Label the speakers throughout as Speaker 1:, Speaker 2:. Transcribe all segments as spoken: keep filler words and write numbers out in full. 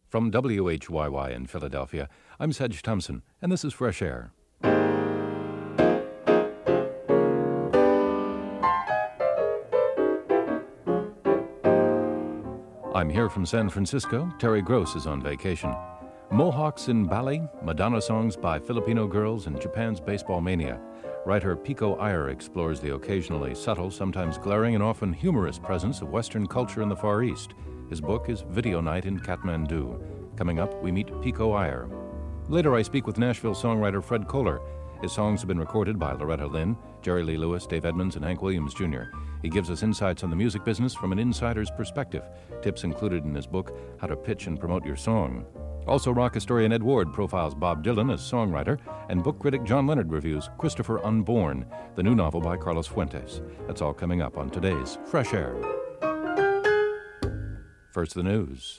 Speaker 1: From W H Y Y in Philadelphia, I'm Sedge Thompson, and this is Fresh Air. I'm here from San Francisco. Terry Gross is on vacation. Mohawks in Bali, Madonna songs by Filipino girls, and Japan's baseball mania. Writer Pico Iyer explores the occasionally subtle, sometimes glaring, and often humorous presence of Western culture in the Far East. His book is Video Night in Kathmandu. Coming up, we meet Pico Iyer. Later, I speak with Nashville songwriter Fred Kohler. His songs have been recorded by Loretta Lynn, Jerry Lee Lewis, Dave Edmunds, and Hank Williams Junior He gives us insights on the music business from an insider's perspective. Tips included in his book, How to Pitch and Promote Your Song. Also, rock historian Ed Ward profiles Bob Dylan as songwriter, and book critic John Leonard reviews Christopher Unborn, the new novel by Carlos Fuentes. That's all coming up on today's Fresh Air. First, the news.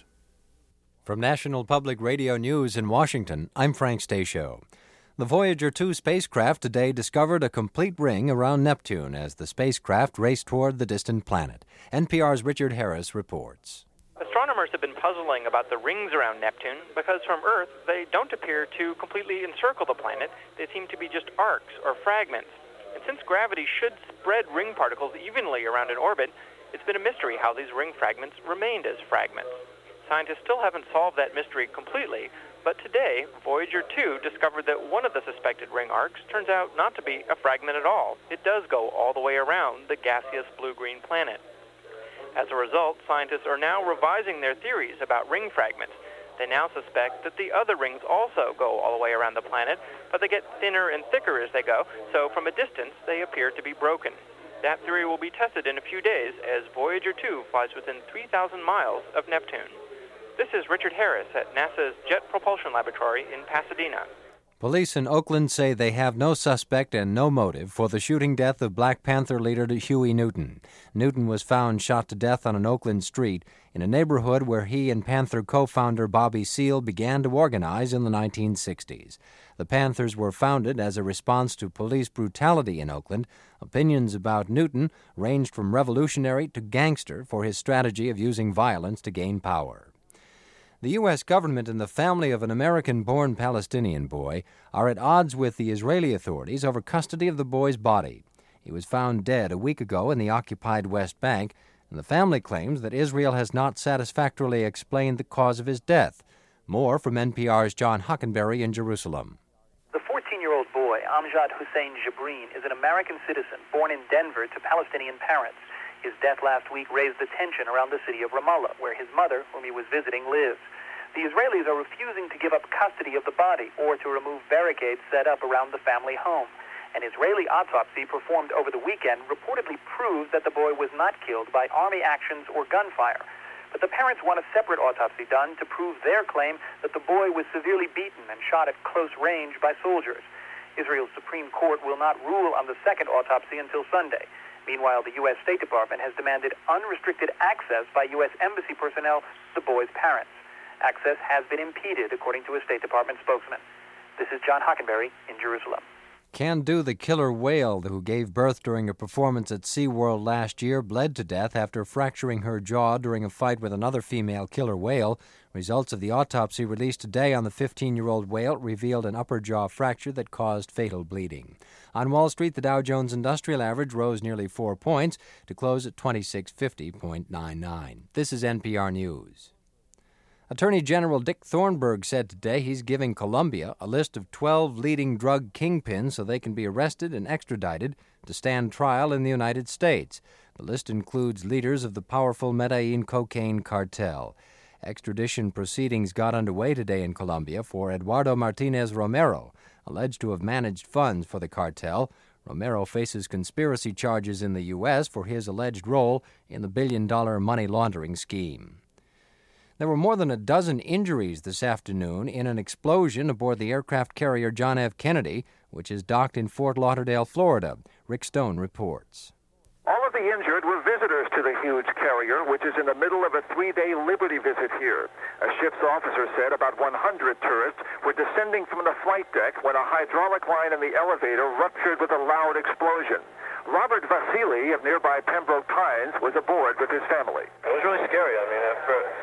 Speaker 2: From National Public Radio News in Washington, I'm Frank Stasio. The Voyager two spacecraft today discovered a complete ring around Neptune as the spacecraft raced toward the distant planet. N P R's Richard Harris reports.
Speaker 3: Astronomers have been puzzling about the rings around Neptune because from Earth they don't appear to completely encircle the planet. They seem to be just arcs or fragments. And since gravity should spread ring particles evenly around an orbit, it's been a mystery how these ring fragments remained as fragments. Scientists still haven't solved that mystery completely, but today, Voyager two discovered that one of the suspected ring arcs turns out not to be a fragment at all. It does go all the way around the gaseous blue-green planet. As a result, scientists are now revising their theories about ring fragments. They now suspect that the other rings also go all the way around the planet, but they get thinner and thicker as they go, so from a distance they appear to be broken. That theory will be tested in a few days as Voyager two flies within three thousand miles of Neptune. This is Richard Harris at NASA's Jet Propulsion Laboratory in Pasadena.
Speaker 2: Police in Oakland say they have no suspect and no motive for the shooting death of Black Panther leader Huey Newton. Newton was found shot to death on an Oakland street in a neighborhood where he and Panther co-founder Bobby Seale began to organize in the nineteen sixties. The Panthers were founded as a response to police brutality in Oakland. Opinions about Newton ranged from revolutionary to gangster for his strategy of using violence to gain power. The U S government and the family of an American-born Palestinian boy are at odds with the Israeli authorities over custody of the boy's body. He was found dead a week ago in the occupied West Bank, and the family claims that Israel has not satisfactorily explained the cause of his death. More from N P R's John Hockenberry in Jerusalem.
Speaker 4: The fourteen-year-old boy, Amjad Hussein Jabreen, is an American citizen born in Denver to Palestinian parents. His death last week raised the tension around the city of Ramallah, where his mother, whom he was visiting, lives. The Israelis are refusing to give up custody of the body or to remove barricades set up around the family home. An Israeli autopsy performed over the weekend reportedly proved that the boy was not killed by army actions or gunfire. But the parents want a separate autopsy done to prove their claim that the boy was severely beaten and shot at close range by soldiers. Israel's Supreme Court will not rule on the second autopsy until Sunday. Meanwhile, the U S State Department has demanded unrestricted access by U S Embassy personnel to the boy's parents. Access has been impeded, according to a State Department spokesman. This is John Hockenberry in Jerusalem.
Speaker 2: Can Do, the killer whale who gave birth during a performance at SeaWorld last year, bled to death after fracturing her jaw during a fight with another female killer whale. Results of the autopsy released today on the fifteen-year-old whale revealed an upper jaw fracture that caused fatal bleeding. On Wall Street, the Dow Jones Industrial Average rose nearly four points to close at twenty-six fifty point nine nine. This is N P R News. Attorney General Dick Thornburgh said today he's giving Colombia a list of twelve leading drug kingpins so they can be arrested and extradited to stand trial in the United States. The list includes leaders of the powerful Medellin cocaine cartel. Extradition proceedings got underway today in Colombia for Eduardo Martinez Romero, alleged to have managed funds for the cartel. Romero faces conspiracy charges in the U S for his alleged role in the billion-dollar money laundering scheme. There were more than a dozen injuries this afternoon in an explosion aboard the aircraft carrier John F. Kennedy, which is docked in Fort Lauderdale, Florida. Rick Stone reports.
Speaker 5: All of the injured were visitors to the huge carrier, which is in the middle of a three-day Liberty visit here. A ship's officer said about one hundred tourists were descending from the flight deck when a hydraulic line in the elevator ruptured with a loud explosion. Robert Vasili of nearby Pembroke Pines was aboard with his family.
Speaker 6: It was really scary. I mean, after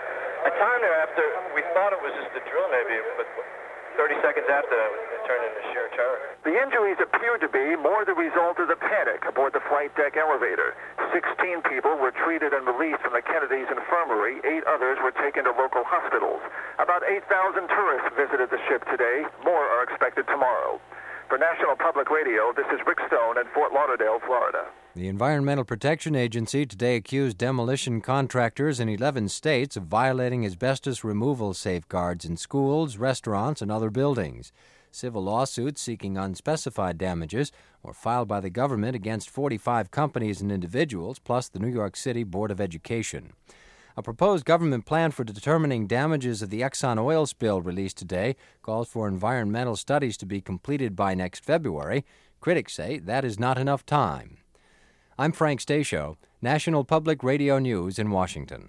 Speaker 6: A time there after, we thought it was just a drill maybe, but thirty seconds after that, it turned into sheer terror.
Speaker 5: The injuries appeared to be more the result of the panic aboard the flight deck elevator. sixteen people were treated and released from the Kennedy's infirmary. Eight others were taken to local hospitals. About eight thousand tourists visited the ship today. More are expected tomorrow. For National Public Radio, this is Rick Stone in Fort Lauderdale, Florida.
Speaker 2: The Environmental Protection Agency today accused demolition contractors in eleven states of violating asbestos removal safeguards in schools, restaurants, and other buildings. Civil lawsuits seeking unspecified damages were filed by the government against forty-five companies and individuals, plus the New York City Board of Education. A proposed government plan for determining damages of the Exxon oil spill released today calls for environmental studies to be completed by next February. Critics say that is not enough time. I'm Frank Stasio, National Public Radio News in Washington.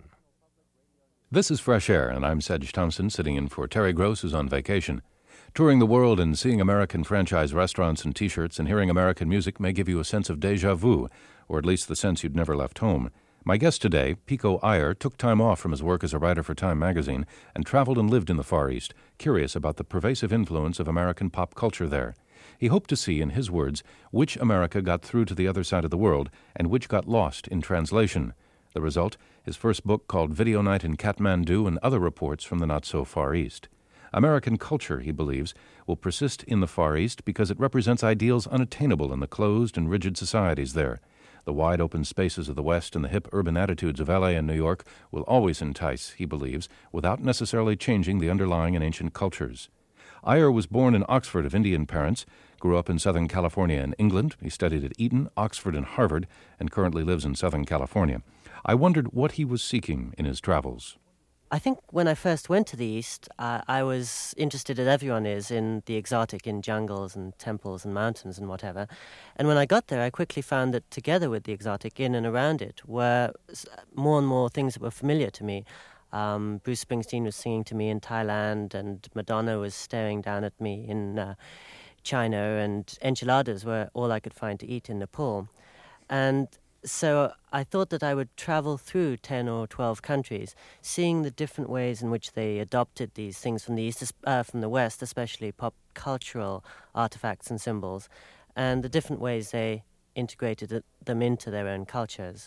Speaker 1: This is Fresh Air, and I'm Sedge Thompson, sitting in for Terry Gross, who's on vacation. Touring the world and seeing American franchise restaurants and T-shirts and hearing American music may give you a sense of déjà vu, or at least the sense you'd never left home. My guest today, Pico Iyer, took time off from his work as a writer for Time magazine and traveled and lived in the Far East, curious about the pervasive influence of American pop culture there. He hoped to see, in his words, which America got through to the other side of the world and which got lost in translation. The result, his first book called Video Night in Kathmandu and Other Reports from the Not-So-Far East. American culture, he believes, will persist in the Far East because it represents ideals unattainable in the closed and rigid societies there. The wide-open spaces of the West and the hip urban attitudes of L A and New York will always entice, he believes, without necessarily changing the underlying and ancient cultures. Iyer was born in Oxford of Indian parents, grew up in Southern California and England. He studied at Eton, Oxford, and Harvard, and currently lives in Southern California. I wondered what he was seeking in his travels.
Speaker 7: I think when I first went to the East, uh, I was interested, as everyone is, in the exotic, in jungles and temples and mountains and whatever. And when I got there, I quickly found that together with the exotic, in and around it, were more and more things that were familiar to me. Um, Bruce Springsteen was singing to me in Thailand, and Madonna was staring down at me in uh, China, and enchiladas were all I could find to eat in Nepal. And so I thought that I would travel through ten or twelve countries, seeing the different ways in which they adopted these things from the East, uh, from the West, especially pop cultural artifacts and symbols, and the different ways they integrated them into their own cultures.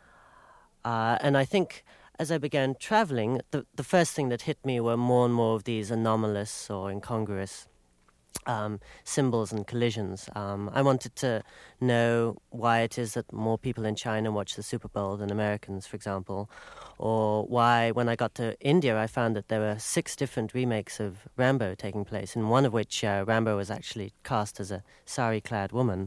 Speaker 7: Uh, and I think as I began traveling, the, the first thing that hit me were more and more of these anomalous or incongruous um, symbols and collisions. Um, I wanted to know why it is that more people in China watch the Super Bowl than Americans, for example, or why, when I got to India, I found that there were six different remakes of Rambo taking place, in one of which uh, Rambo was actually cast as a sari-clad woman,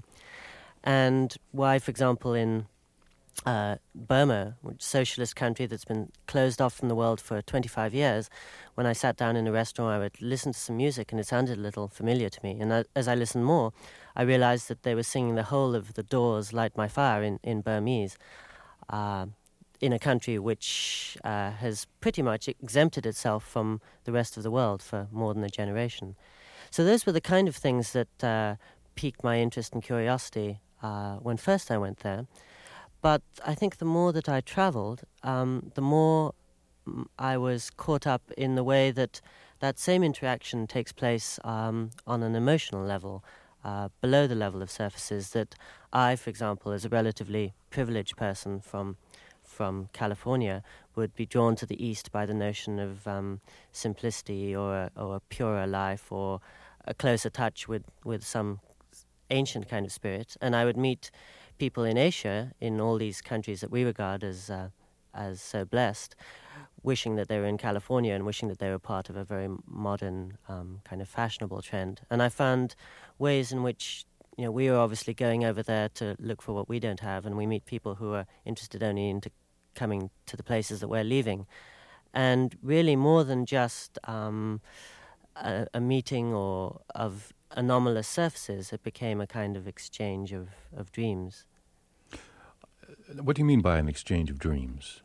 Speaker 7: and why, for example, in Uh, Burma, a socialist country that's been closed off from the world for twenty-five years, when I sat down in a restaurant, I would listen to some music and it sounded a little familiar to me. And I, as I listened more, I realized that they were singing the whole of The Doors' Light My Fire in, in Burmese, uh, in a country which uh, has pretty much exempted itself from the rest of the world for more than a generation. So those were the kind of things that uh, piqued my interest and curiosity uh, when first I went there. But I think the more that I traveled, um, the more I was caught up in the way that that same interaction takes place um, on an emotional level, uh, below the level of surfaces, that I, for example, as a relatively privileged person from from California, would be drawn to the East by the notion of um, simplicity or a, or a purer life or a closer touch with, with some ancient kind of spirit. And I would meet people in Asia, in all these countries that we regard as uh, as so blessed, wishing that they were in California and wishing that they were part of a very modern um, kind of fashionable trend. And I found ways in which, you know, we are obviously going over there to look for what we don't have, and we meet people who are interested only in coming to the places that we're leaving. And really more than just um, a, a meeting or of anomalous surfaces, it became a kind of exchange of, of dreams.
Speaker 1: What do you mean by an exchange of dreams?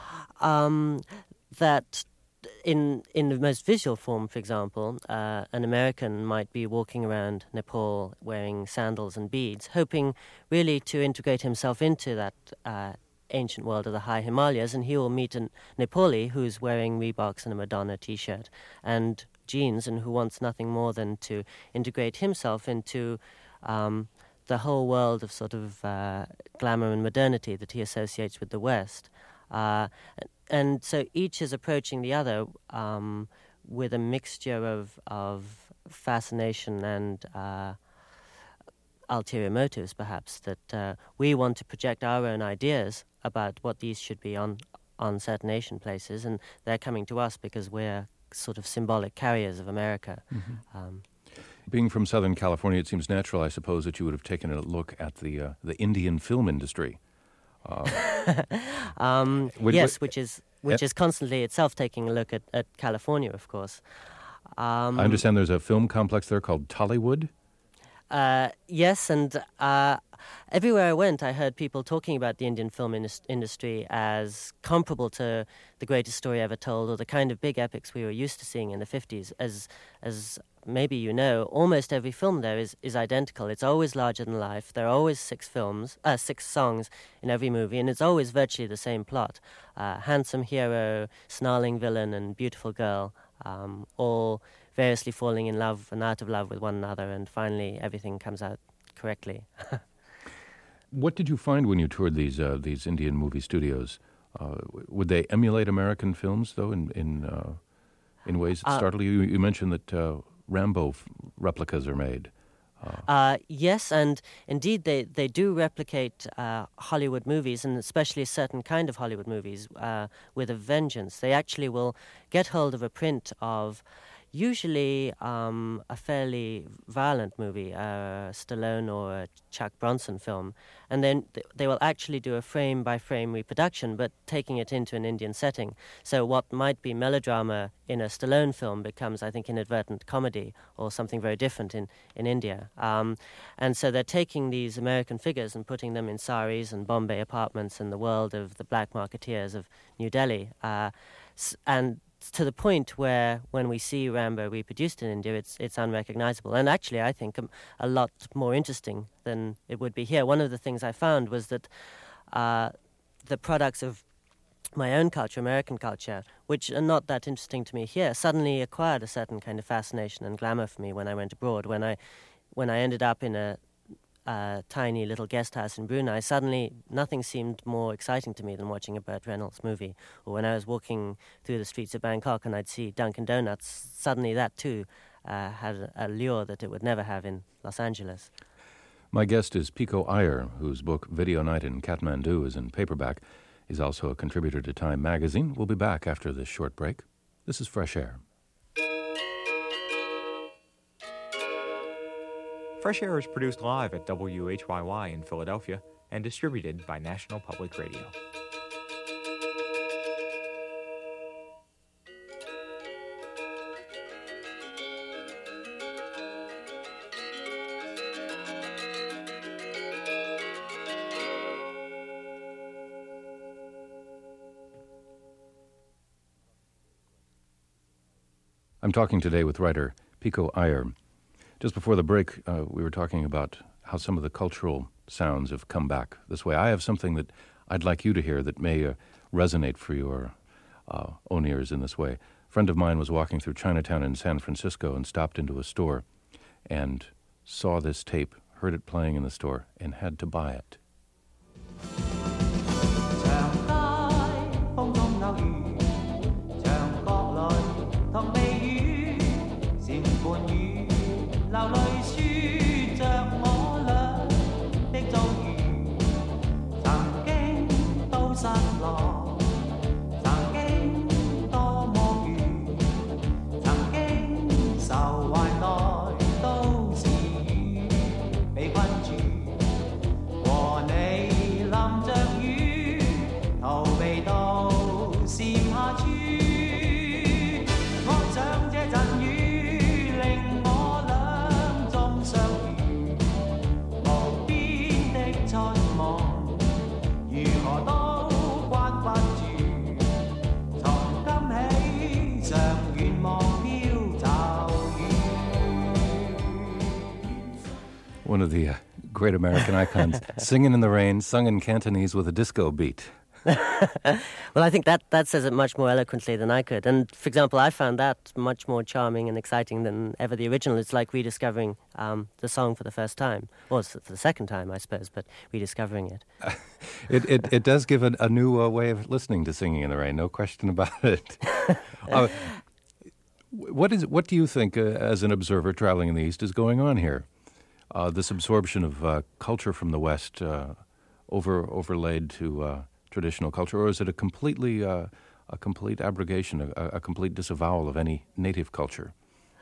Speaker 7: Um, that in in the most visual form, for example, uh, an American might be walking around Nepal wearing sandals and beads, hoping really to integrate himself into that uh, ancient world of the high Himalayas, and he will meet a Nepali who's wearing Reeboks and a Madonna T-shirt and jeans, and who wants nothing more than to integrate himself into um, the whole world of sort of uh, glamour and modernity that he associates with the West. Uh, and so each is approaching the other um, with a mixture of, of fascination and uh, ulterior motives, perhaps, that uh, we want to project our own ideas about what these should be on, on certain Asian places, and they're coming to us because we're sort of symbolic carriers of America. Mm-hmm. Um,
Speaker 1: Being from Southern California, it seems natural, I suppose, that you would have taken a look at the uh, the Indian film industry. Uh,
Speaker 7: um,
Speaker 1: would,
Speaker 7: yes,
Speaker 1: would,
Speaker 7: which is which uh, is constantly itself taking a look at, at California, of course. Um,
Speaker 1: I understand there's a film complex there called Tollywood.
Speaker 7: Uh, yes, and uh, everywhere I went, I heard people talking about the Indian film in- industry as comparable to The Greatest Story Ever Told, or the kind of big epics we were used to seeing in the fifties. As as maybe you know, almost every film there is, is identical. It's always larger than life. There are always six films, uh, six songs in every movie, and it's always virtually the same plot. Uh, handsome hero, snarling villain, and beautiful girl, um, all variously falling in love and out of love with one another, and finally everything comes out correctly.
Speaker 1: What did you find when you toured these uh, these Indian movie studios? Uh, would they emulate American films, though, in in, uh, in ways that
Speaker 7: uh,
Speaker 1: startle you? You mentioned that uh, Rambo f- replicas are made.
Speaker 7: Uh, uh, yes, and indeed they, they do replicate uh, Hollywood movies, and especially a certain kind of Hollywood movies, uh, with a vengeance. They actually will get hold of a print of usually um, a fairly violent movie, a Stallone or a Chuck Bronson film, and then th- they will actually do a frame-by-frame reproduction, but taking it into an Indian setting. So what might be melodrama in a Stallone film becomes, I think, inadvertent comedy or something very different in, in India. Um, and so they're taking these American figures and putting them in saris and Bombay apartments in the world of the black marketeers of New Delhi. Uh, and to the point where when we see Rambo reproduced in India, it's it's unrecognizable. And actually, I think um, a lot more interesting than it would be here. One of the things I found was that uh, the products of my own culture, American culture, which are not that interesting to me here, suddenly acquired a certain kind of fascination and glamour for me when I went abroad. When I when I ended up in a Uh, tiny little guest house in Brunei, suddenly nothing seemed more exciting to me than watching a Burt Reynolds movie. Or when I was walking through the streets of Bangkok and I'd see Dunkin' Donuts, suddenly that too uh, had a, a lure that it would never have in Los Angeles.
Speaker 1: My guest is Pico Iyer, whose book Video Night in Kathmandu is in paperback. He's also a contributor to Time magazine. We'll be back after this short break. This is Fresh Air.
Speaker 8: Fresh Air is produced live at W H Y Y in Philadelphia and distributed by National Public Radio.
Speaker 1: I'm talking today with writer Pico Iyer. Just before the break, uh, we were talking about how some of the cultural sounds have come back this way. I have something that I'd like you to hear that may uh, resonate for your uh, own ears in this way. A friend of mine was walking through Chinatown in San Francisco and stopped into a store and saw this tape, heard it playing in the store, and had to buy it. One of the uh, great American icons, Singing in the Rain, sung in Cantonese with a disco beat.
Speaker 7: Well, I think that, that says it much more eloquently than I could. And, for example, I found that much more charming and exciting than ever the original. It's like rediscovering um, the song for the first time. Well, it's for the second time, I suppose, but rediscovering it.
Speaker 1: it, it it does give a, a new uh, way of listening to Singing in the Rain, no question about it. uh, what is what do you think, uh, as an observer traveling in the East, is going on here? Uh, this absorption of uh, culture from the West uh, over overlaid to uh, traditional culture, or is it a completely uh, a complete abrogation, a, a complete disavowal of any native culture?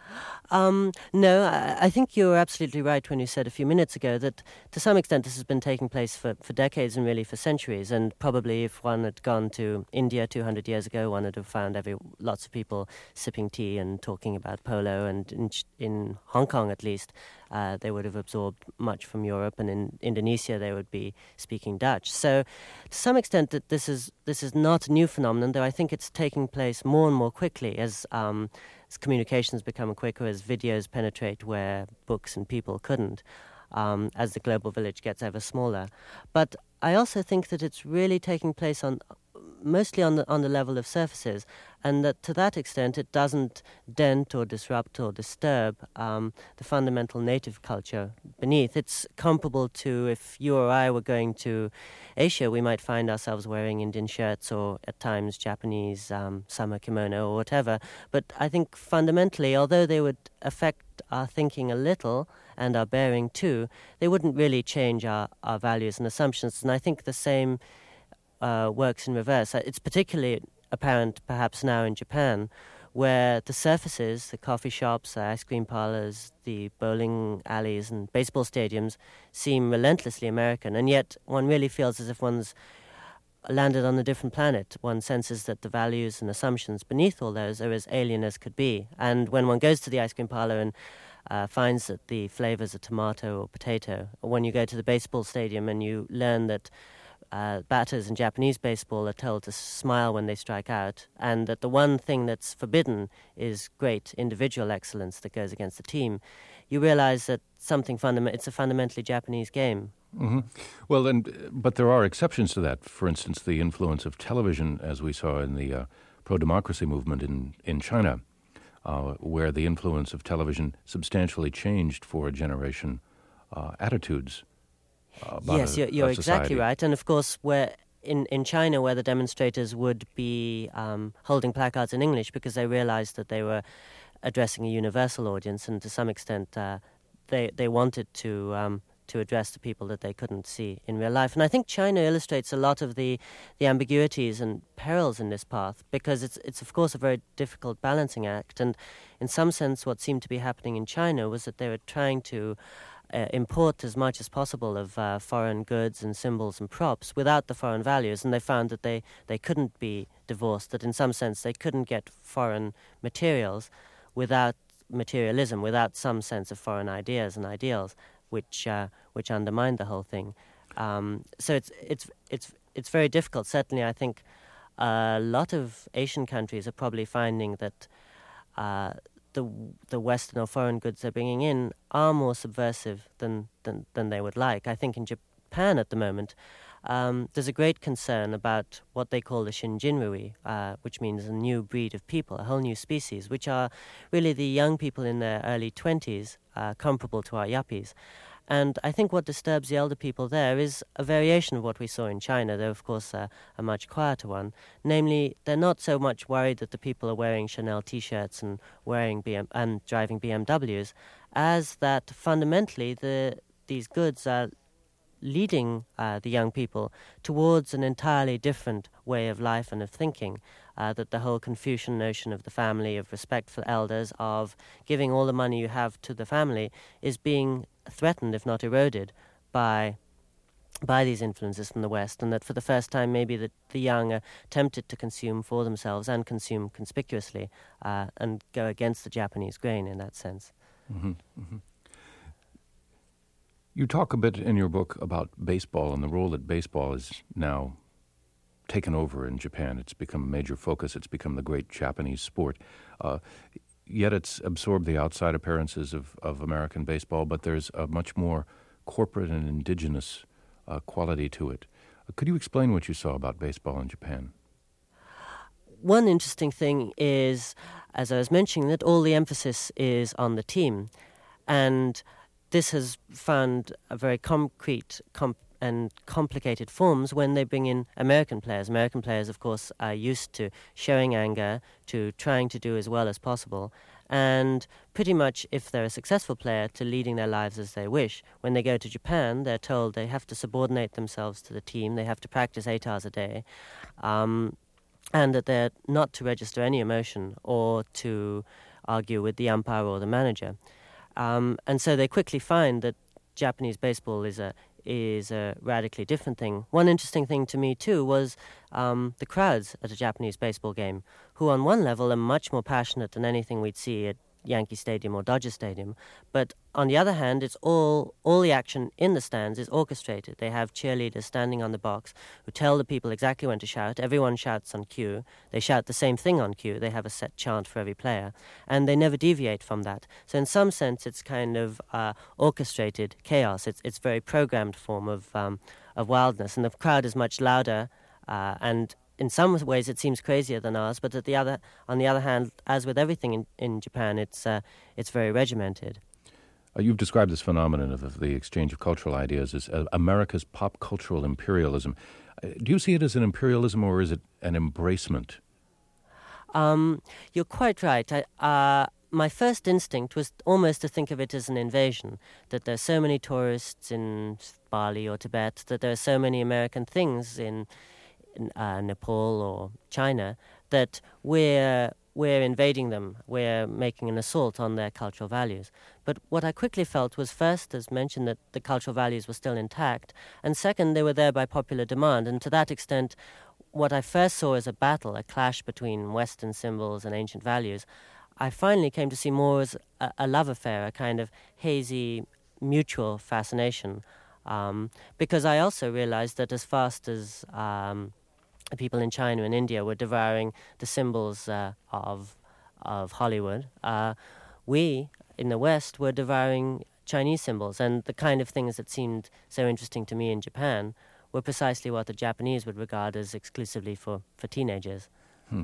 Speaker 7: Um, no, I, I think you were absolutely right when you said a few minutes ago that to some extent this has been taking place for, for decades and really for centuries. And probably if one had gone to India two hundred years ago, one would have found every lots of people sipping tea and talking about polo. And in, in Hong Kong, at least, uh, they would have absorbed much from Europe. And in Indonesia, they would be speaking Dutch. So to some extent, that this is this is not a new phenomenon, though I think it's taking place more and more quickly as um, as communications become quicker, as videos penetrate where books and people couldn't, um, as the global village gets ever smaller. But I also think that it's really taking place on mostly on the on the level of surfaces, and that to that extent it doesn't dent or disrupt or disturb um, the fundamental native culture beneath. It's comparable to if you or I were going to Asia, we might find ourselves wearing Indian shirts or at times Japanese um, summer kimono or whatever. But I think fundamentally, although they would affect our thinking a little and our bearing too, they wouldn't really change our, our values and assumptions. And I think the same Uh, works in reverse. It's particularly apparent perhaps now in Japan, where the surfaces, the coffee shops, the ice cream parlors, the bowling alleys and baseball stadiums seem relentlessly American, and yet one really feels as if one's landed on a different planet. One senses that the values and assumptions beneath all those are as alien as could be. And when one goes to the ice cream parlor and uh, finds that the flavors are tomato or potato, or when you go to the baseball stadium and you learn that Uh, batters in Japanese baseball are told to smile when they strike out, and that the one thing that's forbidden is great individual excellence that goes against the team, you realize that something fundament it's a fundamentally Japanese game.
Speaker 1: Mm-hmm. Well, and but there are exceptions to that. For instance, the influence of television, as we saw in the uh, pro-democracy movement in, in China, uh, where the influence of television substantially changed for a generation uh, attitudes. Uh,
Speaker 7: yes,
Speaker 1: a,
Speaker 7: you're, you're exactly
Speaker 1: society.
Speaker 7: right. And of course, where in, in China, where the demonstrators would be um, holding placards in English because they realized that they were addressing a universal audience, and to some extent, uh, they they wanted to um, to address the people that they couldn't see in real life. And I think China illustrates a lot of the, the ambiguities and perils in this path, because it's it's of course a very difficult balancing act. And in some sense, what seemed to be happening in China was that they were trying to Uh, import as much as possible of uh, foreign goods and symbols and props without the foreign values, and they found that they, they couldn't be divorced, that in some sense they couldn't get foreign materials without materialism, without some sense of foreign ideas and ideals, which uh, which undermined the whole thing. Um, so it's it's it's it's very difficult. Certainly, I think a lot of Asian countries are probably finding that Uh, the the Western or foreign goods they're bringing in are more subversive than, than, than they would like. I think in Japan at the moment, um, there's a great concern about what they call the Shinjinrui, uh, which means a new breed of people, a whole new species, which are really the young people in their early twenties, uh, comparable to our yuppies. And I think what disturbs the elder people there is a variation of what we saw in China, though of course uh, a much quieter one. Namely, they're not so much worried that the people are wearing Chanel T-shirts and wearing B M and driving B M Ws, as that fundamentally the these goods are leading uh, the young people towards an entirely different way of life and of thinking. Uh, that the whole Confucian notion of the family, of respect for elders, of giving all the money you have to the family, is being threatened, if not eroded, by by these influences from the West, and that for the first time maybe the, the young are tempted to consume for themselves and consume conspicuously uh, and go against the Japanese grain in that sense.
Speaker 1: Mm-hmm. Mm-hmm. You talk a bit in your book about baseball and the role that baseball is now taken over in Japan. It's become a major focus. It's become the great Japanese sport. Uh, yet it's absorbed the outside appearances of, of American baseball, but there's a much more corporate and indigenous uh, quality to it. Could you explain what you saw about baseball in Japan?
Speaker 7: One interesting thing is, as I was mentioning, that all the emphasis is on the team. And this has found a very concrete comp- and complicated forms when they bring in American players. American players, of course, are used to showing anger, to trying to do as well as possible, and pretty much, if they're a successful player, to leading their lives as they wish. When they go to Japan, they're told they have to subordinate themselves to the team, they have to practice eight hours a day, um, and that they're not to register any emotion or to argue with the umpire or the manager. Um, and so they quickly find that Japanese baseball is a is a radically different thing. One interesting thing to me, too, was um, the crowds at a Japanese baseball game, who on one level are much more passionate than anything we'd see at Yankee Stadium or Dodger Stadium. But on the other hand, it's all all the action in the stands is orchestrated. They have cheerleaders standing on the box who tell the people exactly when to shout. Everyone shouts on cue. They shout the same thing on cue. They have a set chant for every player. And they never deviate from that. So in some sense, it's kind of uh, orchestrated chaos. It's it's very programmed form of, um, of wildness. And the crowd is much louder uh, and in some ways it seems crazier than ours, but at the other, on the other hand, as with everything in, in Japan, it's uh, it's very regimented.
Speaker 1: Uh, you've described this phenomenon of, of the exchange of cultural ideas as uh, America's pop cultural imperialism. Uh, do you see it as an imperialism or is it an embracement?
Speaker 7: Um, you're quite right. I, uh, my first instinct was almost to think of it as an invasion, that there are so many tourists in Bali or Tibet, that there are so many American things in Uh, Nepal or China, that we're we're invading them, we're making an assault on their cultural values. But what I quickly felt was, first, as mentioned, that the cultural values were still intact, and second, they were there by popular demand, and to that extent, what I first saw as a battle, a clash between Western symbols and ancient values, I finally came to see more as a, a love affair, a kind of hazy, mutual fascination, um, because I also realized that as fast as um, people in China and India were devouring the symbols uh, of of Hollywood, uh, we in the West were devouring Chinese symbols, and the kind of things that seemed so interesting to me in Japan were precisely what the Japanese would regard as exclusively for, for teenagers.
Speaker 1: Hmm.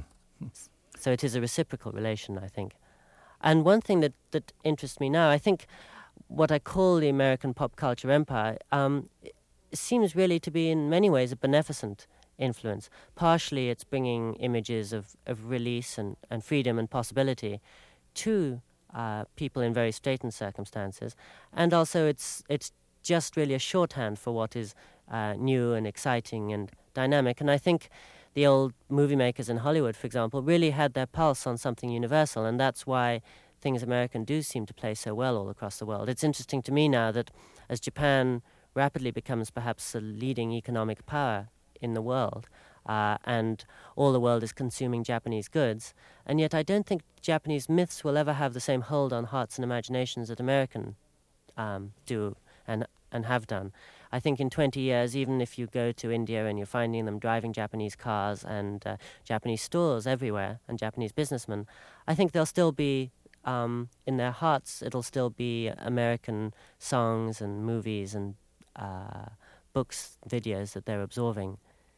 Speaker 7: So it is a reciprocal relation, I think. And one thing that, that interests me now, I think what I call the American pop culture empire um, it seems really to be in many ways a beneficent influence. Partially it's bringing images of, of release and, and freedom and possibility to uh, people in very straitened circumstances, and also it's it's just really a shorthand for what is uh, new and exciting and dynamic. And I think the old movie makers in Hollywood, for example, really had their pulse on something universal, and that's why things American do seem to play so well all across the world. It's interesting to me now that as Japan rapidly becomes perhaps a leading economic power in the world, uh, and all the world is consuming Japanese goods, and yet I don't think Japanese myths will ever have the same hold on hearts and imaginations that American um, do and and have done. I think in twenty years, even if you go to India and you're finding them driving Japanese cars and uh, Japanese stores everywhere and Japanese businessmen, I think they'll still be, um, in their hearts, it'll still be American songs and movies and uh, books, videos that they're absorbing.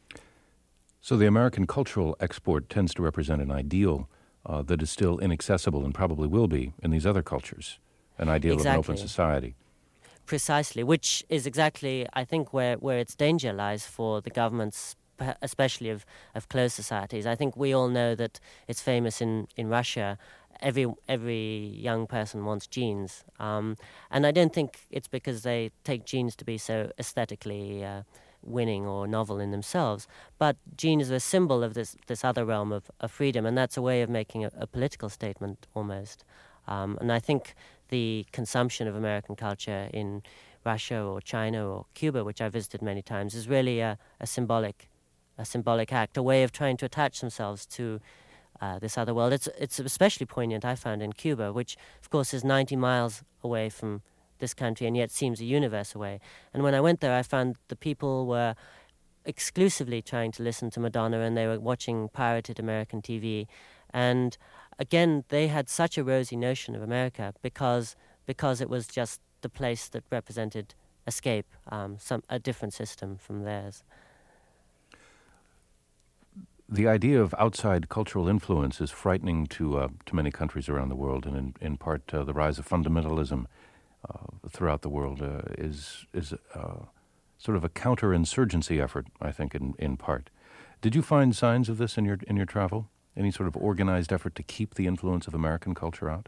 Speaker 1: So the American cultural export tends to represent an ideal uh, that is still inaccessible and probably will be in these other cultures, an ideal
Speaker 7: Exactly.
Speaker 1: of an open society.
Speaker 7: Precisely, which is exactly, I think, where, where its danger lies for the governments, especially of, of closed societies. I think we all know that it's famous in, in Russia. Every every young person wants jeans. Um, and I don't think it's because they take jeans to be so aesthetically uh, winning or novel in themselves, but jeans are a symbol of this, this other realm of, of freedom, and that's a way of making a, a political statement almost. Um, and I think the consumption of American culture in Russia or China or Cuba, which I visited many times, is really a, a symbolic a symbolic act, a way of trying to attach themselves to uh, this other world. It's it's especially poignant, I found, in Cuba, which, of course, is ninety miles away from this country and yet seems a universe away. And when I went there, I found the people were exclusively trying to listen to Madonna, and they were watching pirated American T V. And again, they had such a rosy notion of America because because it was just the place that represented escape, um, some a different system from theirs.
Speaker 1: the idea of outside cultural influence is frightening to uh, to many countries around the world, and in, in part uh, the rise of fundamentalism uh, throughout the world uh, is is uh, sort of a counterinsurgency effort, I think, in, in part. Did you find signs of this in your in your travel? Any sort of organized effort to keep the influence of American culture out?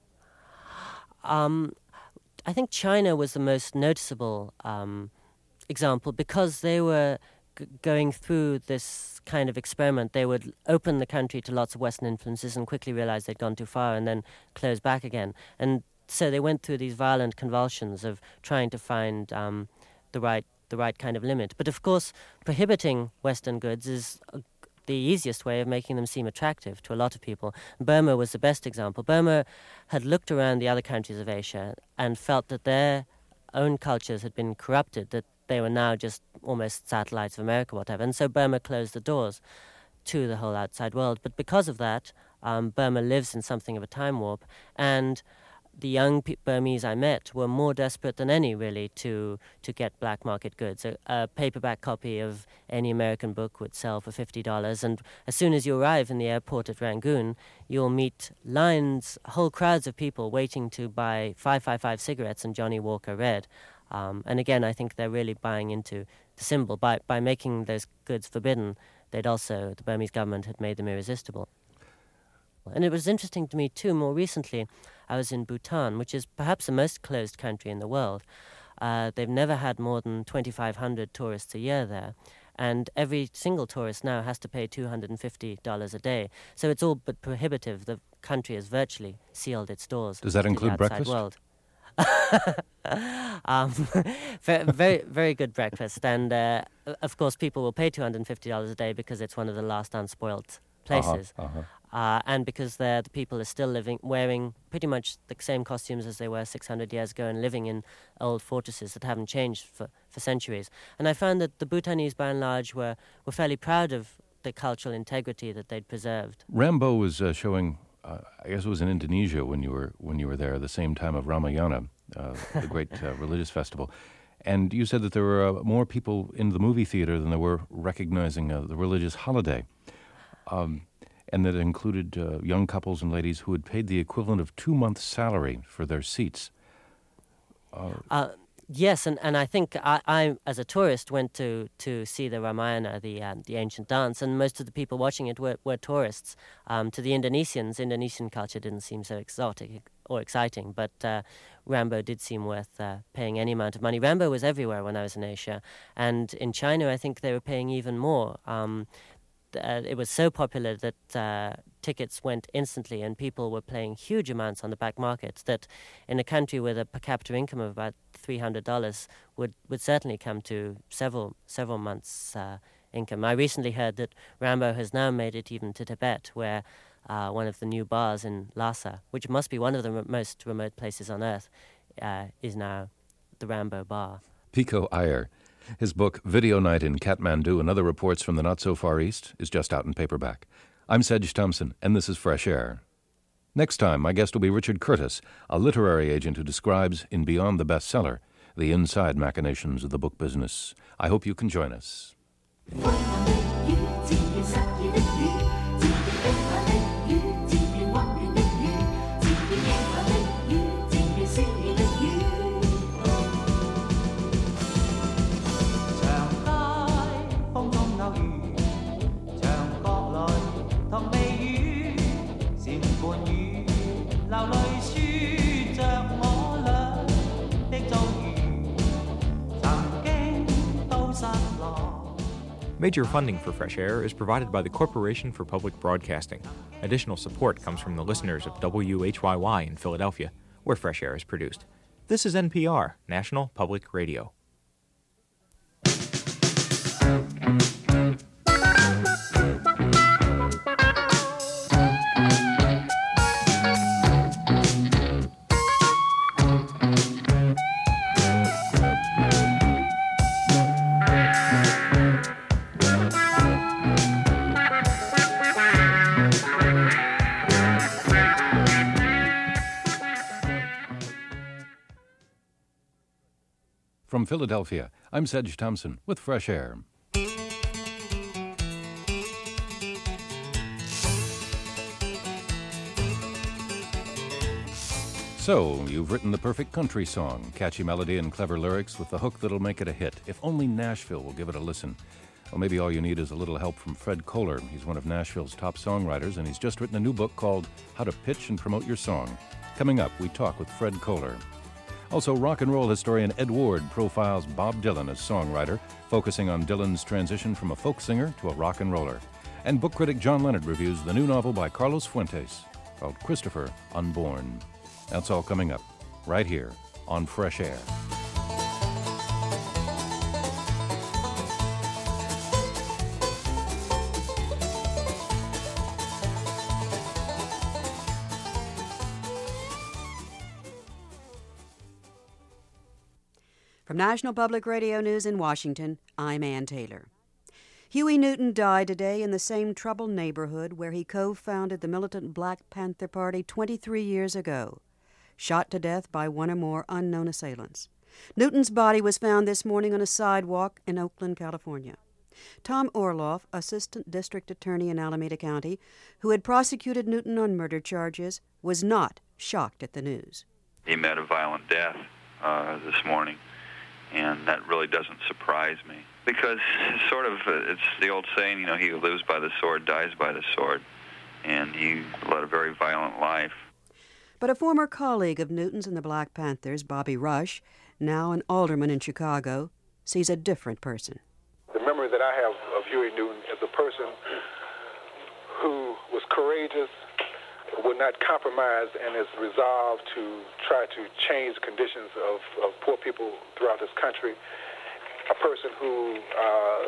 Speaker 7: Um, I think China was the most noticeable um, example because they were g- going through this kind of experiment. They would open the country to lots of Western influences and quickly realize they'd gone too far and then close back again. And so they went through these violent convulsions of trying to find um, the right the right kind of limit. But of course, prohibiting Western goods is uh, the easiest way of making them seem attractive to a lot of people. Burma was the best example. Burma had looked around the other countries of Asia and felt that their own cultures had been corrupted, that they were now just almost satellites of America, whatever. And so Burma closed the doors to the whole outside world. But because of that, um, Burma lives in something of a time warp. And the young P- Burmese I met were more desperate than any, really, to to get black market goods. A, a paperback copy of any American book would sell for fifty dollars, and as soon as you arrive in the airport at Rangoon, you'll meet lines, whole crowds of people waiting to buy five five five cigarettes and Johnny Walker Red. Um, and again, I think they're really buying into the symbol. By, by making those goods forbidden, they'd also, the Burmese government had made them irresistible. And it was interesting to me, too, more recently, I was in Bhutan, which is perhaps the most closed country in the world. Uh, they've never had more than twenty-five hundred tourists a year there. And every single tourist now has to pay two hundred fifty dollars a day. So it's all but prohibitive. The country has virtually sealed its doors.
Speaker 1: Does that include
Speaker 7: to the outside
Speaker 1: breakfast?
Speaker 7: World. um, very, very, very good breakfast. And, uh, of course, people will pay two hundred fifty dollars a day because it's one of the last unspoilt places.
Speaker 1: Uh-huh, uh-huh.
Speaker 7: Uh, and because there the people are still living, wearing pretty much the same costumes as they were six hundred years ago and living in old fortresses that haven't changed for, for centuries. And I found that the Bhutanese, by and large, were, were fairly proud of the cultural integrity that they'd preserved.
Speaker 1: Rambo was uh, showing, uh, I guess it was in Indonesia when you were when you were there, the same time of Ramayana, uh, the great uh, religious festival. And you said that there were uh, more people in the movie theater than there were recognizing uh, the religious holiday. Um, and that included uh, young couples and ladies who had paid the equivalent of two months' salary for their seats. Uh,
Speaker 7: uh, yes, and, and I think I, I, as a tourist, went to, to see the Ramayana, the uh, the ancient dance, and most of the people watching it were, were tourists. Um, to the Indonesians, Indonesian culture didn't seem so exotic or exciting, but uh, Rambo did seem worth uh, paying any amount of money. Rambo was everywhere when I was in Asia, and in China I think they were paying even more. Um, Uh, it was so popular that uh, tickets went instantly and people were paying huge amounts on the back market that in a country with a per capita income of about three hundred dollars would, would certainly come to several several months' uh, income. I recently heard that Rambo has now made it even to Tibet, where uh, one of the new bars in Lhasa, which must be one of the re- most remote places on earth, uh, is now the Rambo bar.
Speaker 1: Pico Iyer. His book, Video Night in Kathmandu and Other Reports from the Not-So-Far East, is just out in paperback. I'm Sedge Thompson, and this is Fresh Air. Next time, my guest will be Richard Curtis, a literary agent who describes, in Beyond the Bestseller, the inside machinations of the book business. I hope you can join us.
Speaker 8: Major funding for Fresh Air is provided by the Corporation for Public Broadcasting. Additional support comes from the listeners of W H Y Y in Philadelphia, where Fresh Air is produced. This is N P R, National Public Radio.
Speaker 1: From Philadelphia, I'm Sedge Thompson with Fresh Air. So, you've written the perfect country song, catchy melody and clever lyrics with the hook that'll make it a hit. If only Nashville will give it a listen. Well, maybe all you need is a little help from Fred Kohler. He's one of Nashville's top songwriters, and he's just written a new book called How to Pitch and Promote Your Song. Coming up, we talk with Fred Kohler. Also, rock and roll historian Ed Ward profiles Bob Dylan as songwriter, focusing on Dylan's transition from a folk singer to a rock and roller. And book critic John Leonard reviews the new novel by Carlos Fuentes called Christopher Unborn. That's all coming up right here on Fresh Air.
Speaker 9: From National Public Radio News in Washington, I'm Ann Taylor. Huey Newton died today in the same troubled neighborhood where he co-founded the militant Black Panther Party twenty-three years ago, shot to death by one or more unknown assailants. Newton's body was found this morning on a sidewalk in Oakland, California. Tom Orloff, Assistant District Attorney in Alameda County, who had prosecuted Newton on murder charges, was not shocked at the news.
Speaker 10: He met a violent death uh, this morning. And that really doesn't surprise me because sort of uh, it's the old saying, you know, he who lives by the sword dies by the sword, and he led a very violent life.
Speaker 9: But a former colleague of Newton's in the Black Panthers, Bobby Rush, now an alderman in Chicago, sees a different person.
Speaker 11: The memory that I have of Huey Newton is a person who was courageous, would not compromise, and is resolved to try to change the conditions of, of poor people throughout this country. A person who uh,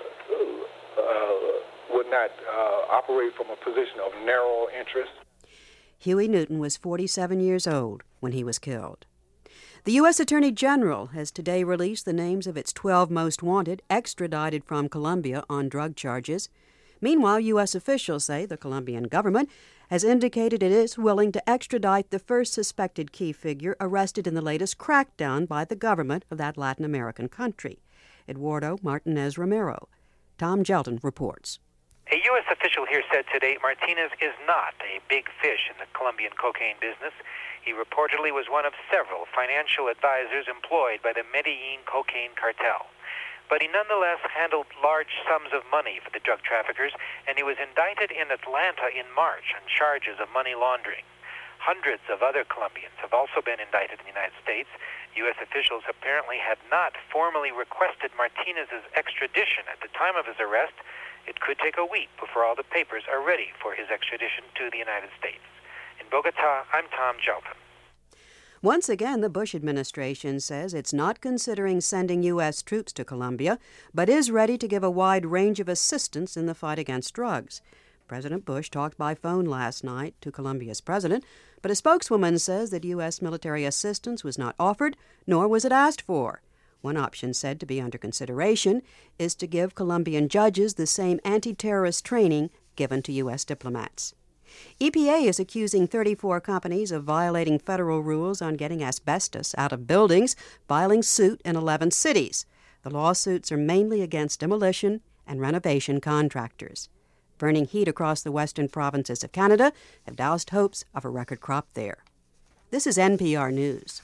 Speaker 11: uh, would not uh, operate from a position of narrow interest.
Speaker 9: Huey Newton was forty-seven years old when he was killed. The U S Attorney General has today released the names of its twelve most wanted extradited from Colombia on drug charges. Meanwhile, U S officials say the Colombian government has indicated it is willing to extradite the first suspected key figure arrested in the latest crackdown by the government of that Latin American country, Eduardo Martinez Romero. Tom Gelton reports.
Speaker 12: A U S official here said today Martinez is not a big fish in the Colombian cocaine business. He reportedly was one of several financial advisors employed by the Medellin cocaine cartel. But he nonetheless handled large sums of money for the drug traffickers, and he was indicted in Atlanta in March on charges of money laundering. Hundreds of other Colombians have also been indicted in the United States. U S officials apparently had not formally requested Martinez's extradition at the time of his arrest. It could take a week before all the papers are ready for his extradition to the United States. In Bogota, I'm Tom Gelton.
Speaker 9: Once again, the Bush administration says it's not considering sending U S troops to Colombia, but is ready to give a wide range of assistance in the fight against drugs. President Bush talked by phone last night to Colombia's president, but a spokeswoman says that U S military assistance was not offered, nor was it asked for. One option said to be under consideration is to give Colombian judges the same anti-terrorist training given to U S diplomats. E P A is accusing thirty-four companies of violating federal rules on getting asbestos out of buildings, filing suit in eleven cities. The lawsuits are mainly against demolition and renovation contractors. Burning heat across the western provinces of Canada have doused hopes of a record crop there. This is N P R News.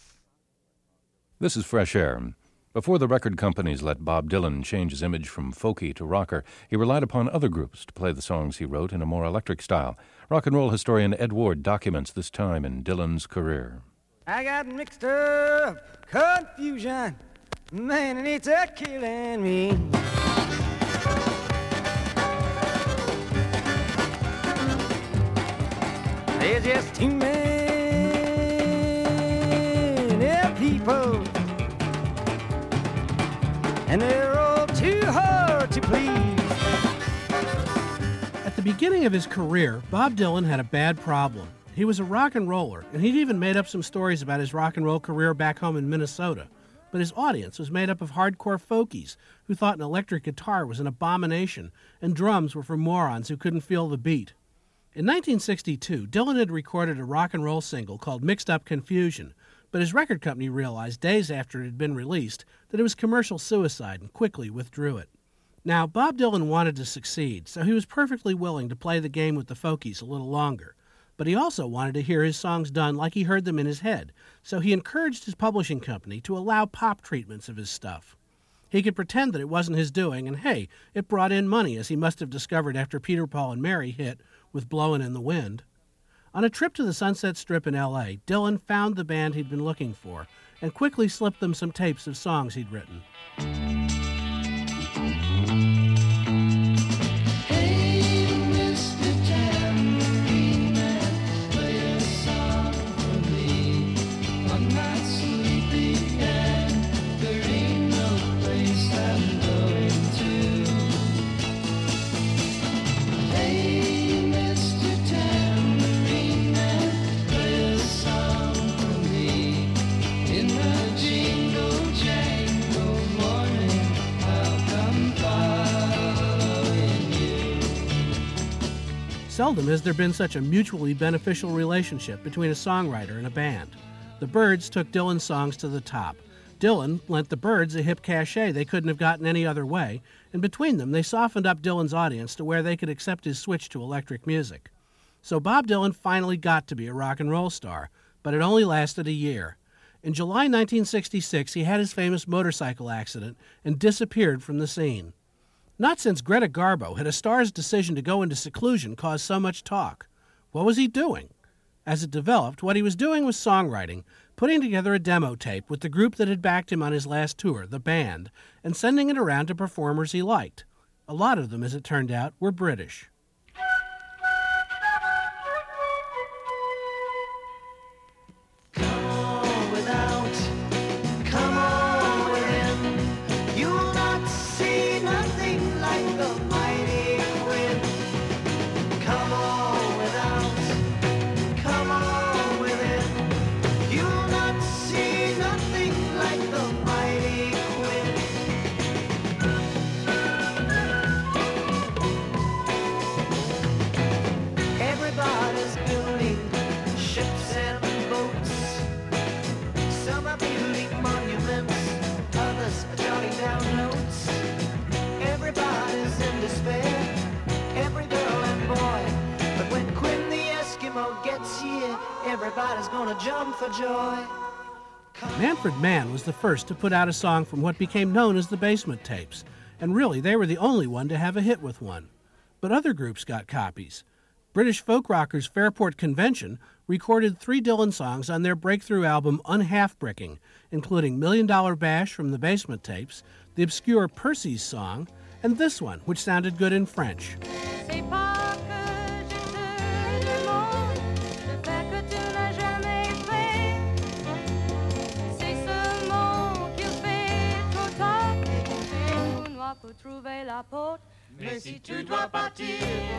Speaker 1: This is Fresh Air. Before the record companies let Bob Dylan change his image from folky to rocker, he relied upon other groups to play the songs he wrote in a more electric style. Rock and roll historian Ed Ward documents this time in Dylan's career.
Speaker 13: I got mixed up, confusion, man, and it's a killing me. There's just too many people, and they're all too hard to please.
Speaker 14: At the beginning of his career, Bob Dylan had a bad problem. He was a rock and roller, and he'd even made up some stories about his rock and roll career back home in Minnesota. But his audience was made up of hardcore folkies who thought an electric guitar was an abomination and drums were for morons who couldn't feel the beat. In nineteen sixty-two, Dylan had recorded a rock and roll single called Mixed Up Confusion, but his record company realized days after it had been released that it was commercial suicide and quickly withdrew it. Now, Bob Dylan wanted to succeed, so he was perfectly willing to play the game with the folkies a little longer. but he also wanted to hear his songs done like he heard them in his head, so he encouraged his publishing company to allow pop treatments of his stuff. He could pretend that it wasn't his doing, and hey, it brought in money, as he must have discovered after Peter, Paul, and Mary hit with Blowin' in the Wind. On a trip to the Sunset Strip in L A, Dylan found the band he'd been looking for and quickly slipped them some tapes of songs he'd written. Seldom has there been such a mutually beneficial relationship between a songwriter and a band. The Byrds took Dylan's songs to the top. Dylan lent the Byrds a hip cachet they couldn't have gotten any other way, and between them they softened up Dylan's audience to where they could accept his switch to electric music. So Bob Dylan finally got to be a rock and roll star, but it only lasted a year. In July nineteen sixty-six, he had his famous motorcycle accident and disappeared from the scene. Not since Greta Garbo had a star's decision to go into seclusion caused so much talk. What was he doing? As it developed, what he was doing was songwriting, putting together a demo tape with the group that had backed him on his last tour, the band, and sending it around to performers he liked. A lot of them, as it turned out, were British.
Speaker 15: Everybody's gonna jump for joy.
Speaker 14: Manfred Mann was the first to put out a song from what became known as the Basement Tapes, and really they were the only one to have a hit with one. But other groups got copies. British folk rockers Fairport Convention recorded three Dylan songs on their breakthrough album Unhalf-Bricking, including Million Dollar Bash from the Basement Tapes, the obscure Percy's song, and this one, which sounded good in French.
Speaker 15: Trouver la porte, mais si tu dois partir,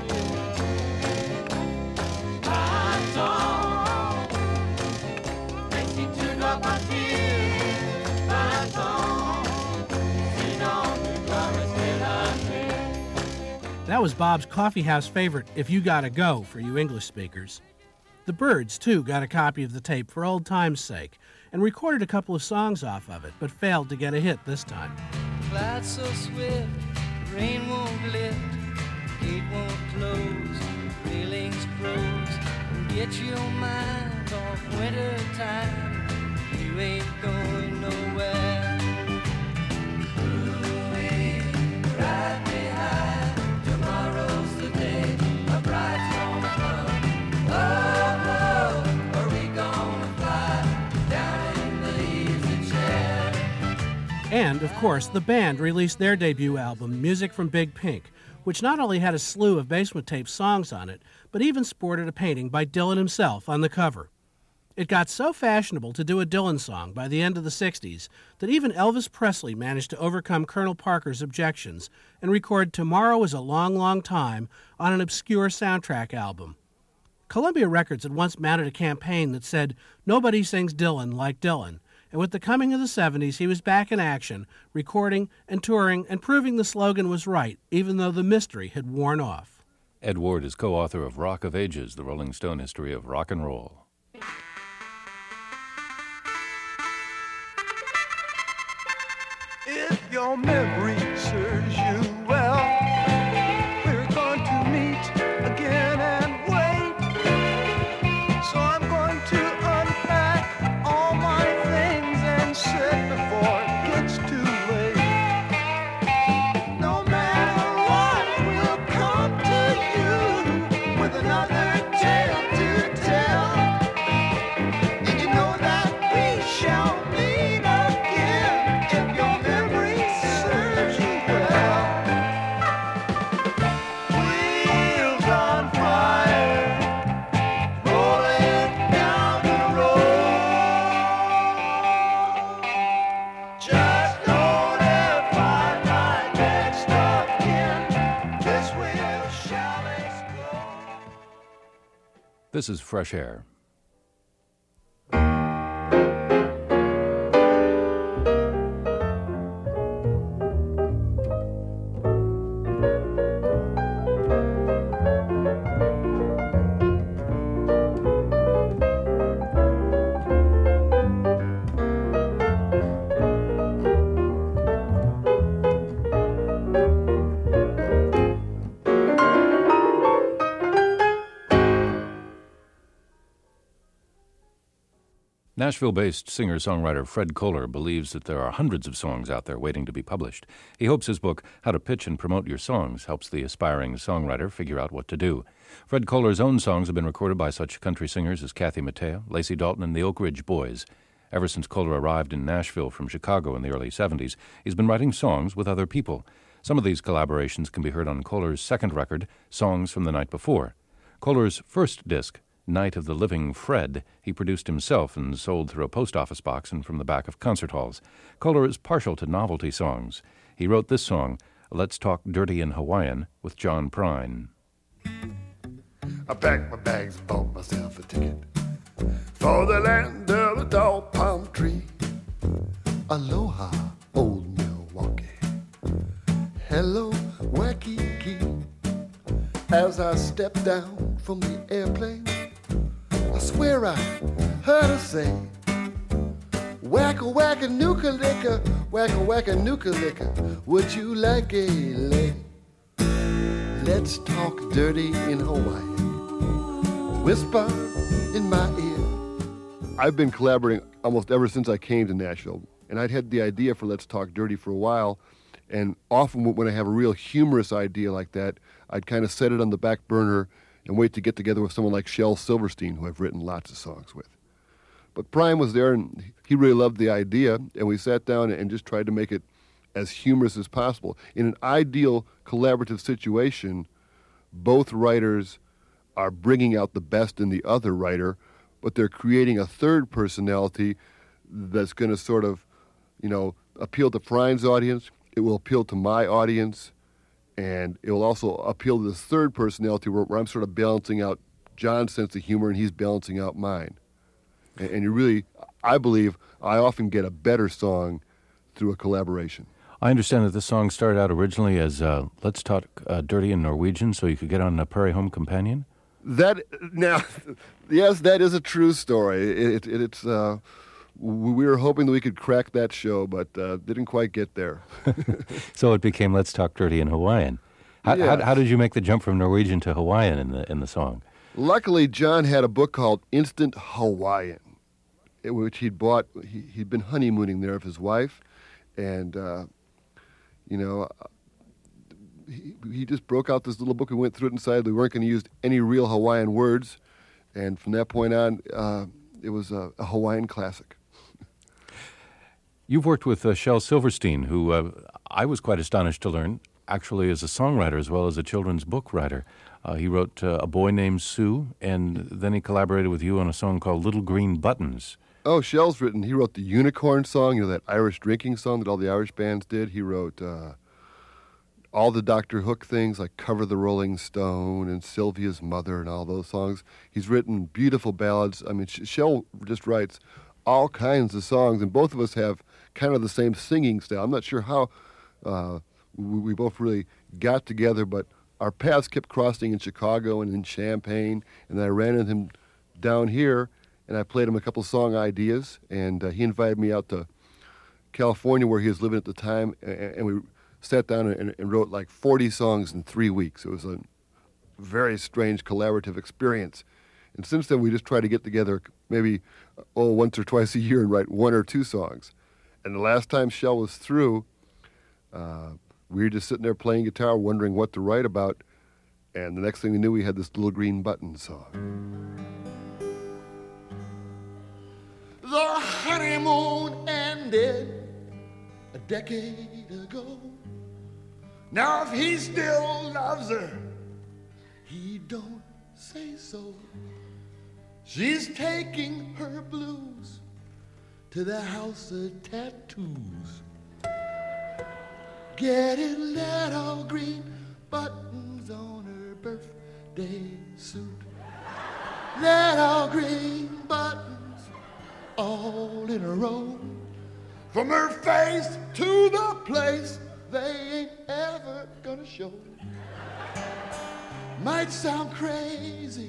Speaker 15: attends. Mais si tu dois partir, attends. Sinon tu dois rester la nuit.
Speaker 14: That was Bob's coffeehouse favorite, If You Gotta Go, for you English speakers. The Byrds, too, got a copy of the tape for old time's sake and recorded a couple of songs off of it, but failed to get a hit this time.
Speaker 15: Clouds so swift, rain won't lift, gate won't close, railings froze. Get your mind off winter time, you ain't going nowhere. Away, ride me high, tomorrow's the day, a bride's gonna come. Oh, oh, are we gonna fly down in the easy chair?
Speaker 14: And, of course, the band released their debut album, Music from Big Pink, which not only had a slew of Basement Tape songs on it, but even sported a painting by Dylan himself on the cover. It got so fashionable to do a Dylan song by the end of the sixties that even Elvis Presley managed to overcome Colonel Parker's objections and record Tomorrow Is a Long, Long Time on an obscure soundtrack album. Columbia Records had once mounted a campaign that said, "Nobody sings Dylan like Dylan," and with the coming of the seventies, he was back in action, recording and touring and proving the slogan was right, even though the mystery had worn off.
Speaker 1: Ed Ward is co-author of Rock of Ages, the Rolling Stone History of Rock and Roll.
Speaker 16: If your memory serves you well, we're going to meet again and wait
Speaker 1: This is Fresh Air. Nashville-based singer-songwriter Fred Kohler believes that there are hundreds of songs out there waiting to be published. He hopes his book, How to Pitch and Promote Your Songs, helps the aspiring songwriter figure out what to do. Fred Kohler's own songs have been recorded by such country singers as Kathy Mattea, Lacey Dalton, and the Oak Ridge Boys. Ever since Kohler arrived in Nashville from Chicago in the early seventies, he's been writing songs with other people. Some of these collaborations can be heard on Kohler's second record, Songs from the Night Before. Kohler's first disc, Night of the Living Fred, he produced himself and sold through a post office box and from the back of concert halls. Kohler is partial to novelty songs. He wrote this song, Let's Talk Dirty in Hawaiian, with John Prine.
Speaker 17: I packed my bags and bought myself a ticket for the land of the tall palm tree. Aloha, old Milwaukee. Hello, Waikiki. As I stepped down from the airplane, I swear I heard her say, wacka wacka nuka licka, wacka wacka nuka licka, would you like a lay? Let's talk dirty in Hawaii, whisper in my ear.
Speaker 18: I've been collaborating almost ever since I came to Nashville, and I'd had the idea for Let's Talk Dirty for a while, and often when I have a real humorous idea like that, I'd kind of set it on the back burner and wait to get together with someone like Shel Silverstein, who I've written lots of songs with. But Prime was there, and he really loved the idea, and we sat down and just tried to make it as humorous as possible. In an ideal collaborative situation, both writers are bringing out the best in the other writer, but they're creating a third personality that's going to sort of, you know, appeal to Prime's audience. It will appeal to my audience. And it will also appeal to this third personality where, where I'm sort of balancing out John's sense of humor and he's balancing out mine. And, and you really, I believe, I often get a better song through a collaboration.
Speaker 1: I understand that this song started out originally as uh, Let's Talk uh, Dirty in Norwegian so you could get on a Prairie Home Companion?
Speaker 18: That, now, yes, that is a true story. It, it, it's, uh, we were hoping that we could crack that show, but uh, didn't quite get there.
Speaker 1: So it became Let's Talk Dirty in Hawaiian. How,
Speaker 18: yes.
Speaker 1: how, how did you make the jump from Norwegian to Hawaiian in the in the song?
Speaker 18: Luckily, John had a book called Instant Hawaiian, which he'd bought. He, he'd been honeymooning there with his wife, and, uh, you know, he, he just broke out this little book and went through it and decided we weren't going to use any real Hawaiian words. And from that point on, uh, it was a, a Hawaiian classic.
Speaker 1: You've worked with uh, Shel Silverstein, who uh, I was quite astonished to learn actually is a songwriter as well as a children's book writer. Uh, he wrote uh, A Boy Named Sue, and then he collaborated with you on a song called Little Green Buttons.
Speaker 18: Oh, Shel's written, he wrote the Unicorn song, you know, that Irish drinking song that all the Irish bands did. He wrote uh, all the Doctor Hook things like Cover the Rolling Stone and Sylvia's Mother and all those songs. He's written beautiful ballads. I mean, Shel just writes all kinds of songs, and both of us have kind of the same singing style. I'm not sure how uh, we, we both really got together, but our paths kept crossing in Chicago and in Champaign, and I ran into him down here, and I played him a couple song ideas, and uh, he invited me out to California where he was living at the time, and, and we sat down and, and wrote like forty songs in three weeks. It was a very strange collaborative experience. And since then, we just try to get together maybe oh, once or twice a year and write one or two songs. And the last time Shel was through, uh, we were just sitting there playing guitar, wondering what to write about. And the next thing we knew, we had this Little Green Button song.
Speaker 17: The honeymoon ended a decade ago. Now if he still loves her, he don't say so. She's taking her blues to the house of tattoos, getting little green buttons on her birthday suit. little green buttons all in a row. From her face to the place they ain't ever gonna show. Might sound crazy,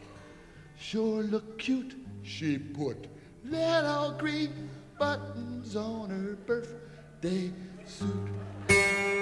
Speaker 17: sure look cute. She put little green buttons on her birthday suit.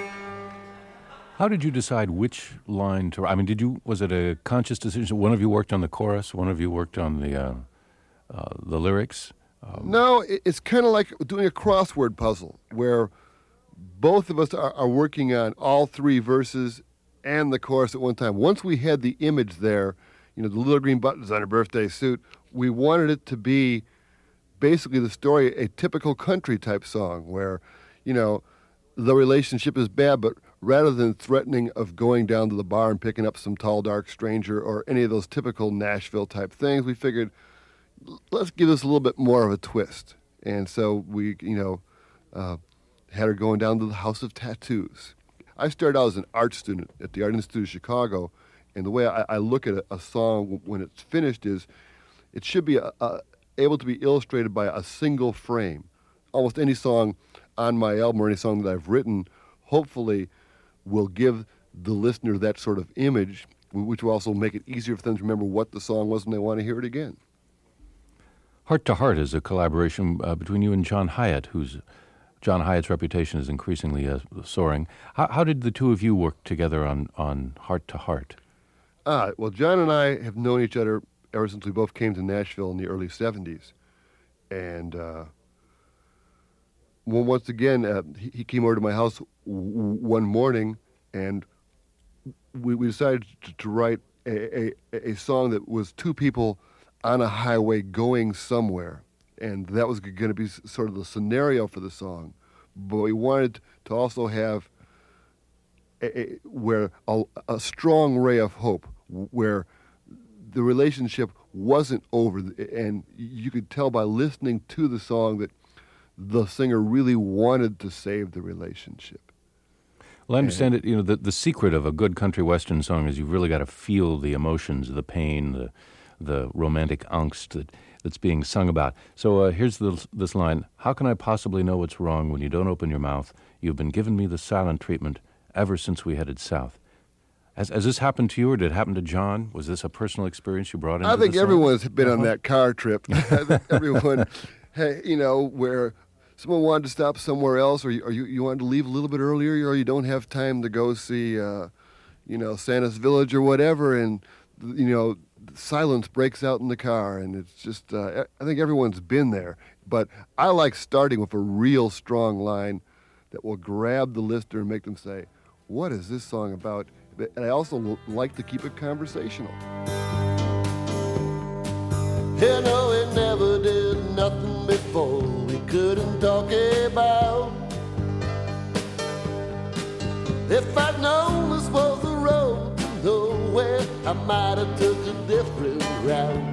Speaker 1: How did you decide which line to? I mean, did you? Was it a conscious decision? One of you worked on the chorus. One of you worked on the uh, uh, the lyrics. Um,
Speaker 18: no, it, it's kind of like doing a crossword puzzle where both of us are, are working on all three verses and the chorus at one time. Once we had the image there, you know, the little green buttons on her birthday suit, we wanted it to be basically the story, a typical country type song where, you know, the relationship is bad, but rather than threatening of going down to the bar and picking up some tall, dark stranger or any of those typical Nashville type things, we figured, let's give this a little bit more of a twist. And so we, you know, uh, had her going down to the House of Tattoos. I started out as an art student at the Art Institute of Chicago, and the way I, I look at a, a song when it's finished is it should be a, a, able to be illustrated by a single frame. Almost any song on my album or any song that I've written, hopefully will give the listener that sort of image, which will also make it easier for them to remember what the song was when they want to hear it again.
Speaker 1: Heart to Heart is a collaboration uh, between you and John Hyatt, who's John Hyatt's reputation is increasingly uh, soaring. How, how did the two of you work together on, on Heart to Heart?
Speaker 18: Ah, well, John and I have known each other ever since we both came to Nashville in the early seventies. And uh, well, once again, uh, he, he came over to my house w- one morning, and we, we decided to, to write a, a, a song that was two people on a highway going somewhere. And that was going to be sort of the scenario for the song. But we wanted to also have a, a, where a, a strong ray of hope, where the relationship wasn't over. And you could tell by listening to the song that the singer really wanted to save the relationship.
Speaker 1: Well, I understand and, it, you know, the, the secret of a good country western song is you've really got to feel the emotions, the pain, the the romantic angst that, that's being sung about. So uh, here's the, this line. How can I possibly know what's wrong when you don't open your mouth? You've been giving me the silent treatment ever since we headed south. Has, has this happened to you, or did it happen to John? Was this a personal experience you brought into
Speaker 18: I think
Speaker 1: the song?
Speaker 18: everyone's been
Speaker 1: uh-huh.
Speaker 18: on that car trip. I think everyone, hey, you know, where someone wanted to stop somewhere else, or you, or you, you wanted to leave a little bit earlier, or you don't have time to go see, uh, you know, Santa's Village or whatever, and, you know, silence breaks out in the car, and it's just, uh, I think everyone's been there. But I like starting with a real strong line that will grab the listener and make them say, what is this song about? And I also like to keep it conversational.
Speaker 17: You know, we never did nothing before we couldn't talk about. If I'd known this was the road to nowhere, I might have took a different route.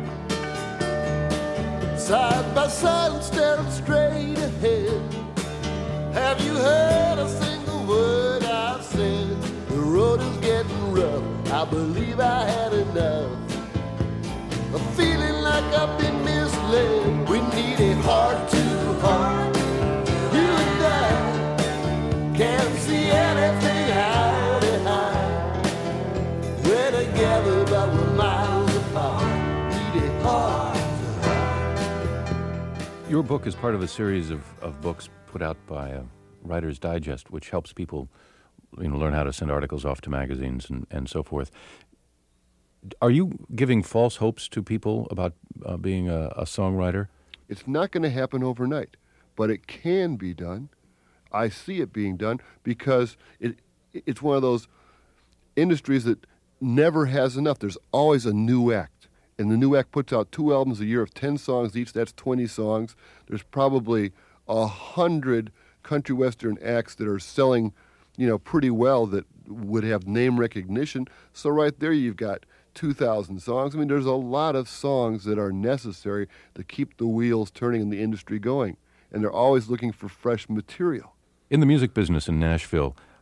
Speaker 17: Side by side and staring straight ahead. Have you heard a single word I've said? The road is getting rough, I believe I had enough. A feeling like I've been misled. We need a heart to heart. You and I can't see anything out behind. We're together but we're miles apart. Need a heart to heart.
Speaker 1: Your book is part of a series of, of books put out by uh, Writer's Digest, which helps people, you know, learn how to send articles off to magazines and, and so forth. Are you giving false hopes to people about uh, being a, a songwriter?
Speaker 18: It's not going to happen overnight, but it can be done. I see it being done because it it's one of those industries that never has enough. There's always a new act, and the new act puts out two albums a year of ten songs each. That's twenty songs. There's probably a hundred country western acts that are selling, you know, pretty well that would have name recognition. So right there you've got two thousand songs. I mean, there's a lot of songs that are necessary to keep the wheels turning and the industry going. And they're always looking for fresh material.
Speaker 1: In the music business in Nashville,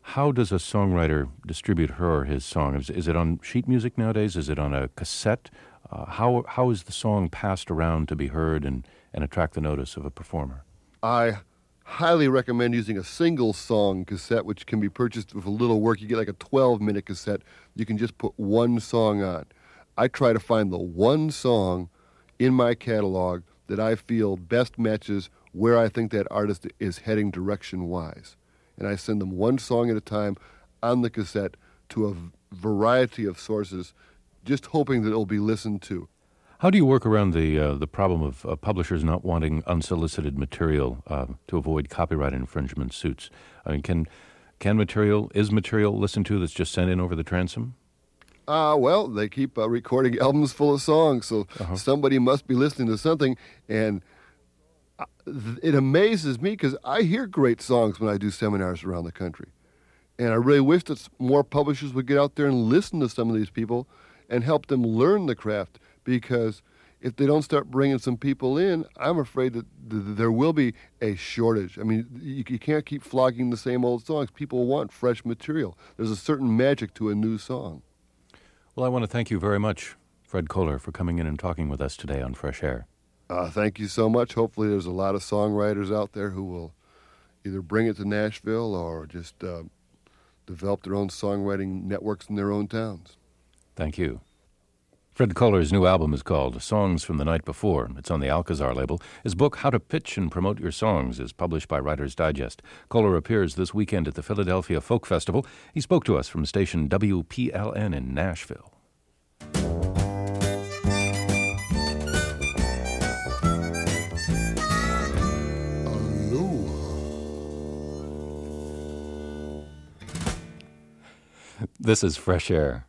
Speaker 1: How does a songwriter distribute her or his song? Is, is it on sheet music nowadays? Is it on a cassette? Uh, how how is the song passed around to be heard and, and attract the notice of a performer?
Speaker 18: I highly recommend using a single song cassette, which can be purchased with a little work. You get like a twelve-minute cassette. You can just put one song on. I try to find the one song in my catalog that I feel best matches where I think that artist is heading direction-wise. And I send them one song at a time on the cassette to a v- variety of sources, just hoping that it'll be listened to.
Speaker 1: How do you work around the uh, the problem of uh, publishers not wanting unsolicited material uh, to avoid copyright infringement suits? I mean, can can material, is material listened to that's just sent in over the transom?
Speaker 18: Uh, well, they keep uh, recording albums full of songs, so uh-huh. somebody must be listening to something, and it amazes me because I hear great songs when I do seminars around the country. And I really wish that more publishers would get out there and listen to some of these people and help them learn the craft, because if they don't start bringing some people in, I'm afraid that th- there will be a shortage. I mean, you, you can't keep flogging the same old songs. People want fresh material. There's a certain magic to a new song.
Speaker 1: Well, I want to thank you very much, Fred Koehler, for coming in and talking with us today on Fresh Air.
Speaker 18: Uh, thank you so much. Hopefully there's a lot of songwriters out there who will either bring it to Nashville or just uh, develop their own songwriting networks in their own towns.
Speaker 1: Thank you. Fred Koehler's new album is called Songs from the Night Before. It's on the Alcazar label. His book, How to Pitch and Promote Your Songs, is published by Writer's Digest. Koehler appears this weekend at the Philadelphia Folk Festival. He spoke to us from station W P L N in Nashville. This is Fresh Air.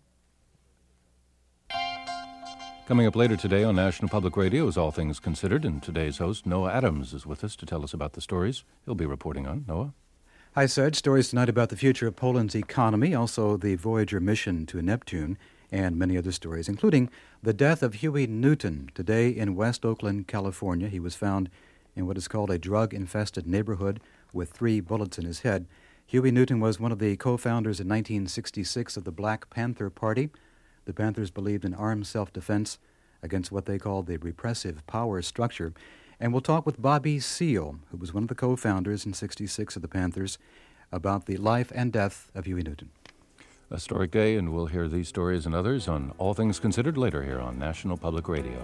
Speaker 1: Coming up later today on National Public Radio is All Things Considered, and today's host, Noah Adams, is with us to tell us about the stories he'll be reporting on. Noah?
Speaker 19: Hi, Serge. Stories tonight about the future of Poland's economy, also the Voyager mission to Neptune, and many other stories, including the death of Huey Newton. Today in West Oakland, California, he was found in what is called a drug-infested neighborhood with three bullets in his head. Huey Newton was one of the co-founders in nineteen sixty-six of the Black Panther Party. The Panthers believed in armed self-defense against what they called the repressive power structure. And we'll talk with Bobby Seale, who was one of the co-founders in sixty-six of the Panthers, about the life and death of Huey Newton.
Speaker 1: A historic day, and we'll hear these stories and others on All Things Considered later here on National Public Radio.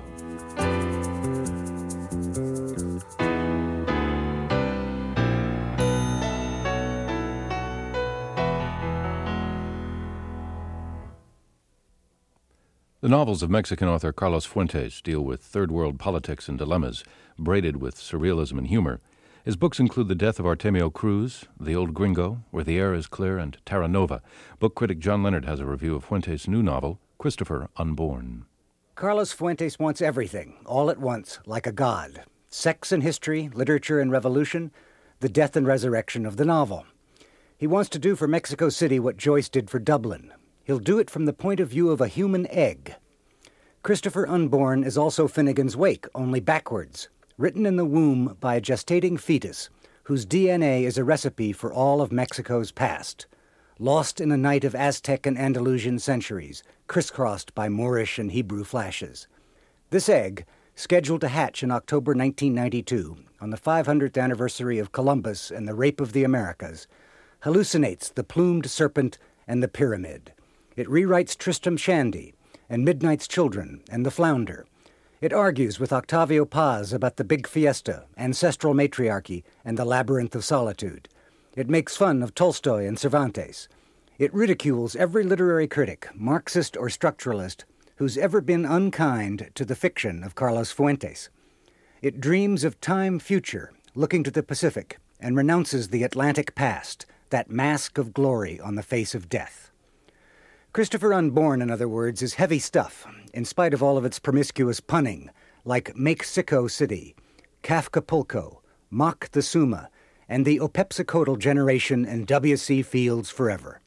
Speaker 1: The novels of Mexican author Carlos Fuentes deal with third-world politics and dilemmas, braided with surrealism and humor. His books include The Death of Artemio Cruz, The Old Gringo, Where the Air is Clear, and Terra Nova. Book critic John Leonard has a review of Fuentes' new novel, Christopher Unborn.
Speaker 20: Carlos Fuentes wants everything, all at once, like a god. Sex and history, literature and revolution, the death and resurrection of the novel. He wants to do for Mexico City what Joyce did for Dublin. He'll do it from the point of view of a human egg. Christopher Unborn is also Finnegan's Wake, only backwards, written in the womb by a gestating fetus whose D N A is a recipe for all of Mexico's past, lost in a night of Aztec and Andalusian centuries, crisscrossed by Moorish and Hebrew flashes. This egg, scheduled to hatch in October nineteen ninety-two, on the five hundredth anniversary of Columbus and the Rape of the Americas, hallucinates the plumed serpent and the pyramid. It rewrites Tristram Shandy and Midnight's Children and The Flounder. It argues with Octavio Paz about the big fiesta, ancestral matriarchy, and the labyrinth of solitude. It makes fun of Tolstoy and Cervantes. It ridicules every literary critic, Marxist or structuralist, who's ever been unkind to the fiction of Carlos Fuentes. It dreams of time future, looking to the Pacific, and renounces the Atlantic past, that mask of glory on the face of death. Christopher Unborn, in other words, is heavy stuff, in spite of all of its promiscuous punning, like Mexico City, Kafkapulco, Mock the Suma, and the Opepsicodal generation and W C Fields forever.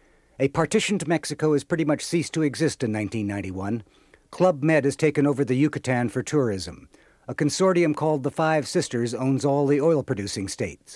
Speaker 20: A partitioned Mexico has pretty much ceased to exist in nineteen ninety-one. Club Med has taken over the Yucatan for tourism. A consortium called the Five Sisters owns all the oil-producing states.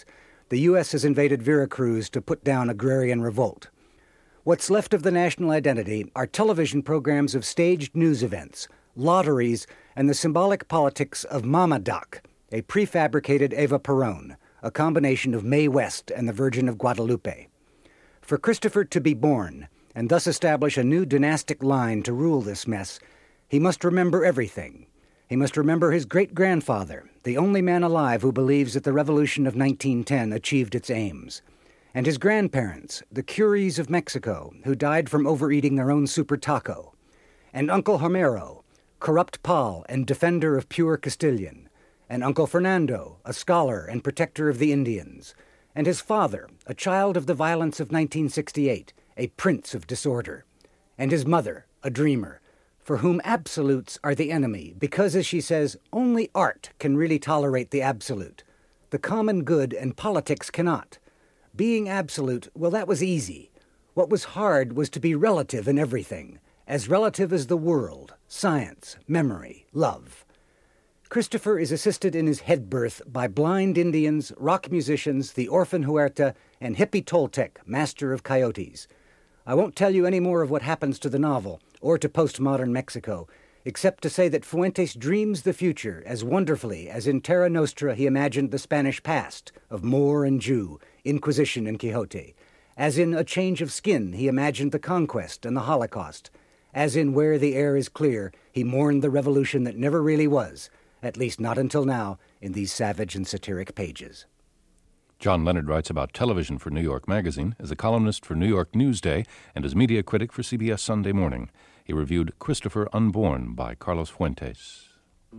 Speaker 20: the U S has invaded Veracruz to put down agrarian revolt. What's left of the national identity are television programs of staged news events, lotteries, and the symbolic politics of Mama Doc, a prefabricated Eva Perón, a combination of Mae West and the Virgin of Guadalupe. For Christopher to be born, and thus establish a new dynastic line to rule this mess, he must remember everything. He must remember his great-grandfather, the only man alive who believes that the Revolution of nineteen ten achieved its aims, and his grandparents, the Curies of Mexico, who died from overeating their own super taco, and Uncle Homero, corrupt Pal and defender of pure Castilian, and Uncle Fernando, a scholar and protector of the Indians, and his father, a child of the violence of nineteen sixty-eight, a prince of disorder, and his mother, a dreamer, for whom absolutes are the enemy, because, as she says, only art can really tolerate the absolute. The common good and politics cannot. Being absolute, well, that was easy. What was hard was to be relative in everything, as relative as the world, science, memory, love. Christopher is assisted in his head birth by blind Indians, rock musicians, the orphan Huerta, and hippie Toltec, master of coyotes. I won't tell you any more of what happens to the novel, or to postmodern Mexico, except to say that Fuentes dreams the future as wonderfully as in Terra Nostra he imagined the Spanish past of Moor and Jew, Inquisition and Quixote. As in A Change of Skin he imagined the conquest and the Holocaust. As in Where the Air is Clear he mourned the revolution that never really was, at least not until now, in these savage and satiric pages.
Speaker 1: John Leonard writes about television for New York Magazine, is a columnist for New York Newsday, and is media critic for C B S Sunday Morning. He reviewed Christopher Unborn by Carlos Fuentes.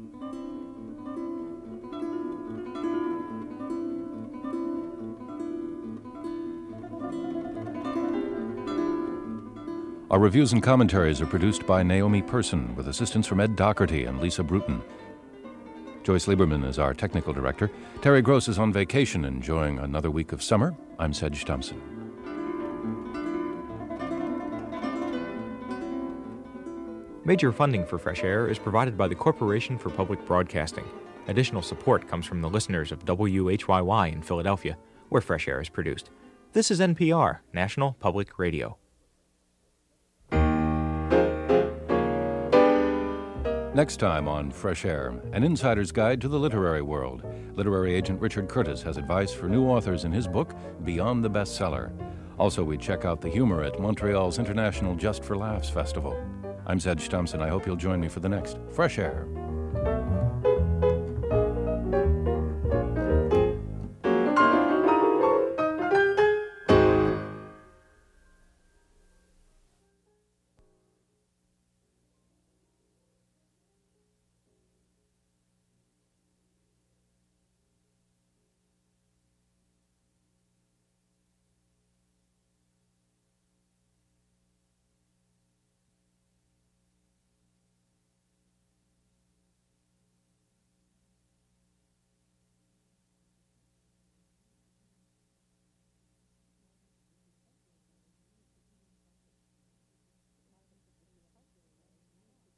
Speaker 1: Our reviews and commentaries are produced by Naomi Person, with assistance from Ed Doherty and Lisa Bruton. Joyce Lieberman is our technical director. Terry Gross is on vacation, enjoying another week of summer. I'm Sedge Thompson.
Speaker 8: Major funding for Fresh Air is provided by the Corporation for Public Broadcasting. Additional support comes from the listeners of W H Y Y in Philadelphia, where Fresh Air is produced. This is N P R, National Public Radio.
Speaker 1: Next time on Fresh Air, an insider's guide to the literary world. Literary agent Richard Curtis has advice for new authors in his book, Beyond the Bestseller. Also, we check out the humor at Montreal's International Just for Laughs Festival. I'm Sedge Thompson. I hope you'll join me for the next Fresh Air.